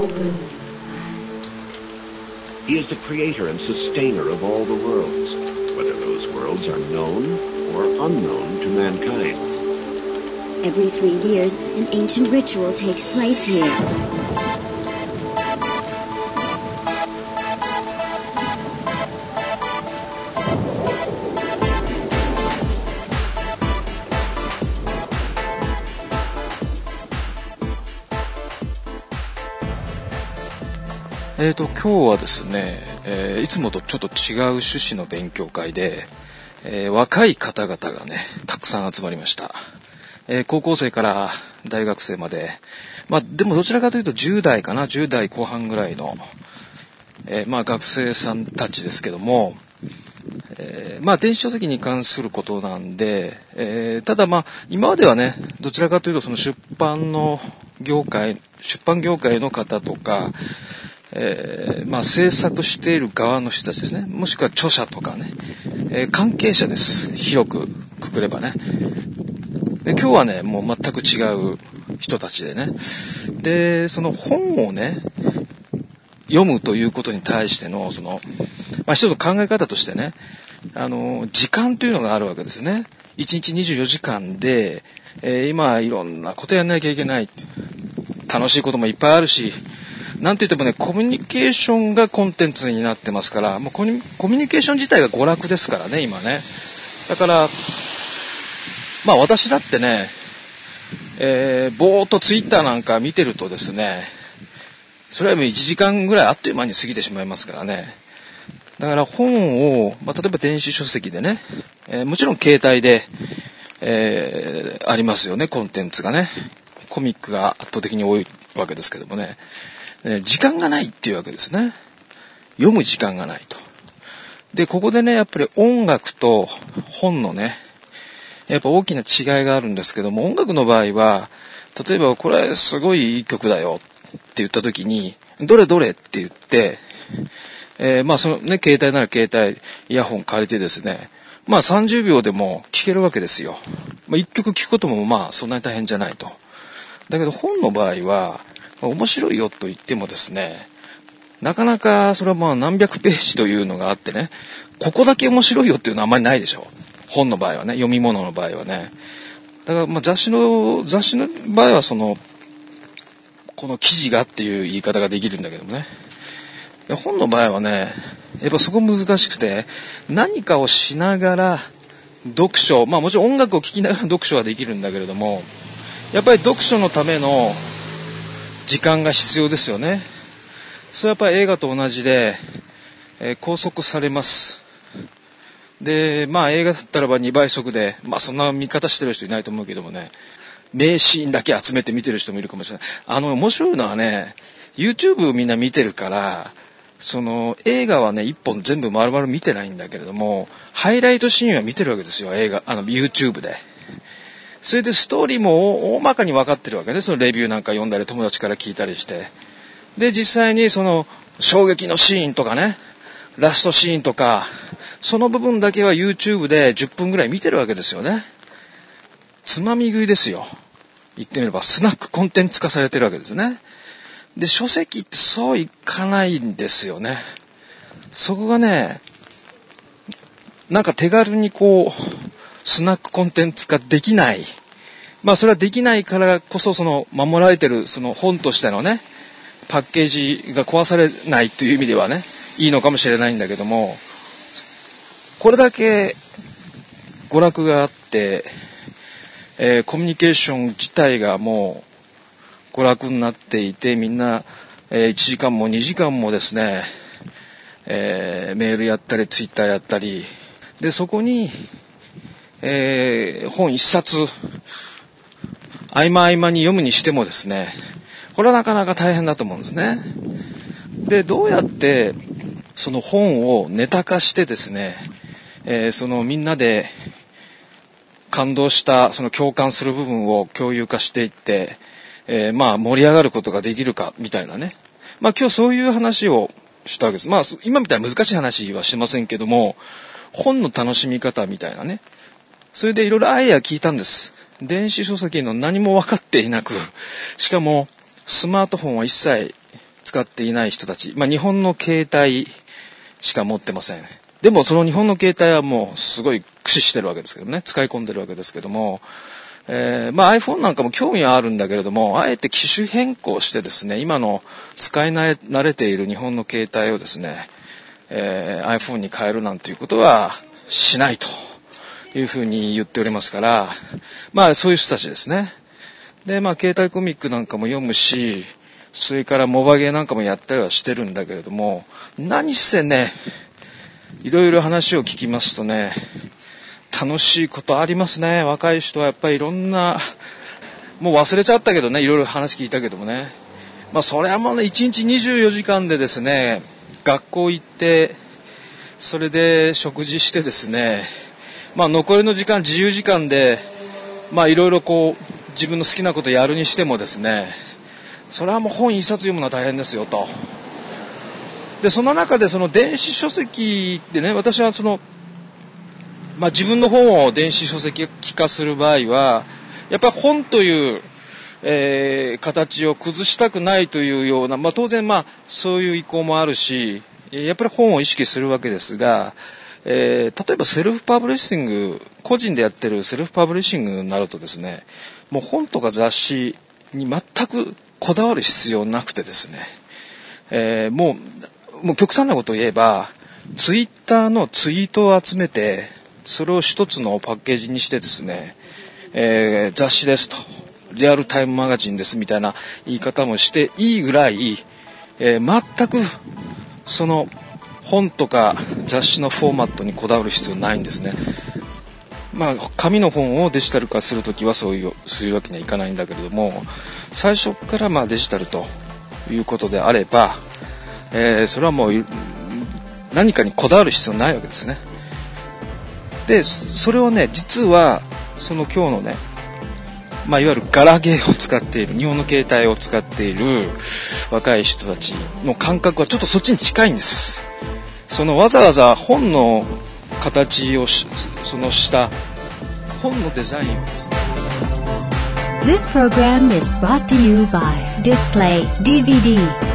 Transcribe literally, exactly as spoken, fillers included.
He is the creator and sustainer of all the worlds, whether those worlds are known or unknown to mankind. Every three years, an ancient ritual takes place here. えーと、今日はですね、えー、いつもとちょっと違う趣旨の勉強会で、えー、若い方々がね、たくさん集まりました。えー、高校生から大学生まで、まあでもどちらかというとじゅう代かな、じゅう代後半ぐらいの、えー、まあ学生さんたちですけども、えー、まあ電子書籍に関することなんで、えー、ただまあ今まではね、どちらかというとその出版の業界、出版業界の方とか、えー、まあ制作している側の人たちですね。もしくは著者とかね、えー、関係者です。広くくくればね。で、今日はね、もう全く違う人たちでね。で、その本をね、読むということに対しての、その、まあ一つの考え方としてね、あの、時間というのがあるわけですね。いちにちにじゅうよじかんで、えー、今いろんなことやんなきゃいけない。楽しいこともいっぱいあるし、なんて言ってもね、コミュニケーションがコンテンツになってますから、もうコミュニケーション自体が娯楽ですからね、今ね。だから、まあ私だってね、えー、ぼーっとツイッターなんか見てるとですね、それはもういちじかんぐらいあっという間に過ぎてしまいますからね。だから本を、まあ、例えば電子書籍でね、えー、もちろん携帯で、えー、ありますよね、コンテンツがね。コミックが圧倒的に多いわけですけどもね。時間がないっていうわけですね。読む時間がないと。で、ここでね、やっぱり音楽と本のね、やっぱ大きな違いがあるんですけども、音楽の場合は、例えばこれすごいいい曲だよって言った時に、どれどれって言って、えー、まあそのね、携帯なら携帯、イヤホン借りてですね、まあさんじゅうびょうでも聴けるわけですよ。まあいっきょく聴くこともまあそんなに大変じゃないと。だけど本の場合は、面白いよと言ってもですね、なかなかそれはまあ何百ページというのがあってね、ここだけ面白いよっていうのはあんまりないでしょ。本の場合はね、読み物の場合はね。だからまあ雑誌の、雑誌の場合はその、この記事がっていう言い方ができるんだけどもね。本の場合はね、やっぱそこ難しくて、何かをしながら読書、まあもちろん音楽を聴きながら読書はできるんだけれども、やっぱり読書のための時間が必要ですよね。それはやっぱり映画と同じで、えー、拘束されます。で、まあ映画だったらばにばい速で、まあそんな見方してる人いないと思うけどもね、名シーンだけ集めて見てる人もいるかもしれない。あの面白いのはね、YouTube みんな見てるから、その映画はね、一本全部丸々見てないんだけれども、ハイライトシーンは見てるわけですよ、映画、あの YouTube で。それでストーリーも大まかに分かってるわけね。そのレビューなんか読んだり友達から聞いたりして。で、実際にその衝撃のシーンとかね、ラストシーンとか、その部分だけは YouTube でじゅっぷんぐらい見てるわけですよね。つまみ食いですよ。言ってみればスナックコンテンツ化されてるわけですね。で、書籍ってそういかないんですよね。そこがね、なんか手軽にこう、スナックコンテンツ化できない。まあそれはできないからこそ、その守られてるその本としてのね、パッケージが壊されないという意味ではね、いいのかもしれないんだけども、これだけ娯楽があって、えー、コミュニケーション自体がもう娯楽になっていて、みんな、えー、いちじかんもにじかんもですね、えー、メールやったりツイッターやったりで、そこにえー、本一冊合間合間に読むにしてもですね、これはなかなか大変だと思うんですね。で、どうやってその本をネタ化してですね、えー、そのみんなで感動したその共感する部分を共有化していって、えー、まあ盛り上がることができるかみたいなね。まあ今日そういう話をしたわけです。まあ今みたいな難しい話はしてませんけども、本の楽しみ方みたいなね。それでいろいろアイデア聞いたんです。電子書籍の何も分かっていなく、しかもスマートフォンは一切使っていない人たち、まあ日本の携帯しか持ってません。でもその日本の携帯はもうすごい駆使してるわけですけどね、使い込んでるわけですけども、えー、まあ iPhone なんかも興味はあるんだけれども、あえて機種変更してですね、今の使い慣れている日本の携帯をですね、えー、iPhone に変えるなんていうことはしないというふうに言っておりますから、まあそういう人たちですね。で、まあ携帯コミックなんかも読むし、それからモバゲーなんかもやったりはしてるんだけれども、何せね、いろいろ話を聞きますとね、楽しいことありますね。若い人はやっぱりいろんな、もう忘れちゃったけどね、いろいろ話聞いたけどもね。まあそれはもうね、いちにちにじゅうよじかんでですね、学校行って、それで食事してですね、まあ残りの時間、自由時間で、まあいろいろこう、自分の好きなことやるにしてもですね、それはもう本一冊読むのは大変ですよと。で、その中でその電子書籍でね、私はその、まあ自分の本を電子書籍化する場合は、やっぱり本という、えー、形を崩したくないというような、まあ当然まあそういう意向もあるし、やっぱり本を意識するわけですが、えー、例えばセルフパブリッシング、個人でやってるセルフパブリッシングになるとですね、もう本とか雑誌に全くこだわる必要なくてですね、えー、もう、もう極端なことを言えば、ツイッターのツイートを集めて、それを一つのパッケージにしてですね、えー、雑誌ですと、リアルタイムマガジンですみたいな言い方もしていいぐらい、えー、全くその本とか雑誌のフォーマットにこだわる必要ないんですね。まあ紙の本をデジタル化するときはそういうそういうわけにはいかないんだけれども、最初からまあデジタルということであれば、えー、それはもう何かにこだわる必要ないわけですね。で、それをね、実はその今日のね、まあ、いわゆるガラケーを使っている、日本の携帯を使っている若い人たちの感覚はちょっとそっちに近いんです。そのわざわざ本の形をし、そのした本のデザインをですね。 This program is brought to you by Display ディーブイディー